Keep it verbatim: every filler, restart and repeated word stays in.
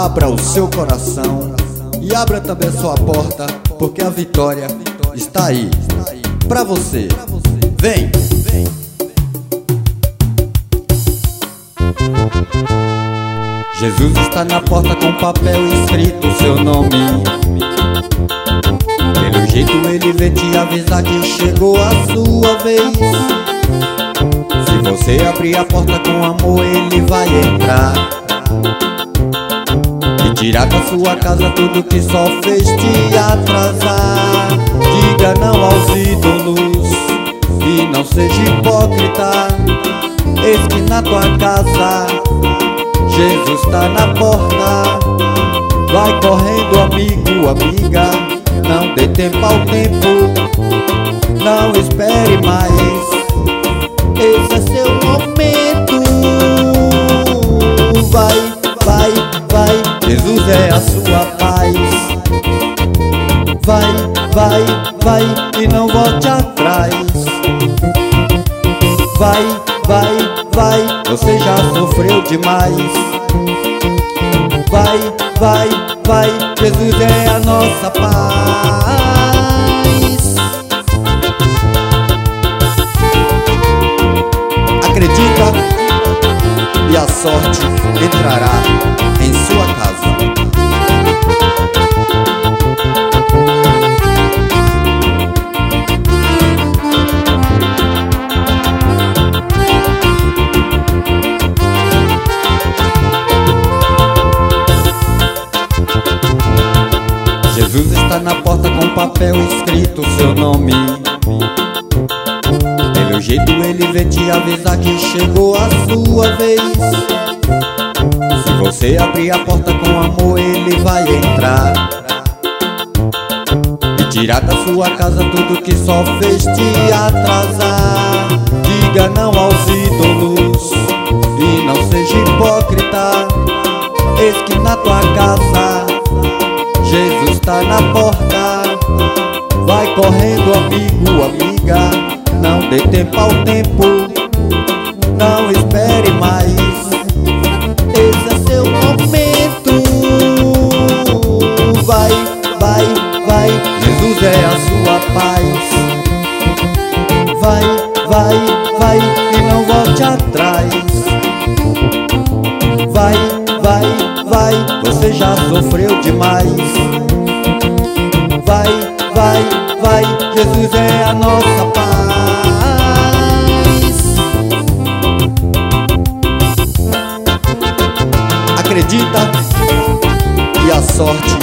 Abra o seu coração e abra também a sua porta, porque a vitória está aí pra você. Vem! Jesus está na porta com papel escrito seu nome. Pelo jeito ele vem te avisar que chegou a sua vez. Se você abrir a porta com amor, ele vai entrar e tirar da sua casa tudo que só fez te atrasar. Diga não aos ídolos e não seja hipócrita. Eis que na tua casa Jesus tá na porta. Vai correndo, amigo, amiga, não dê tempo ao tempo, não espere mais, esse é seu momento. Vai, vai, vai, Jesus é a sua paz. Vai, vai, vai e não volte atrás. Vai, vai, vai, você já sofreu demais. Vai, vai, vai, Jesus é a nossa paz. Acredita e a sorte entrará em sua casa. Jesus está na porta com papel escrito seu nome. Pelo jeito ele vem te avisar que chegou a sua vez. Se você abrir a porta com amor, ele vai entrar e tirar da sua casa tudo que só fez te atrasar. Diga não aos ídolos e não seja hipócrita. Eis que na tua casa Jesus tá na porta. Vai correndo, amigo, amiga, não dê tempo ao tempo, não espere mais, esse é seu momento. Vai, vai, vai, Jesus é a sua paz. Vai, vai, vai e não volte atrás. Vai, vai, vai, você já sofreu demais. Vai, vai, vai, Jesus é a nossa paz. Acredita e a sorte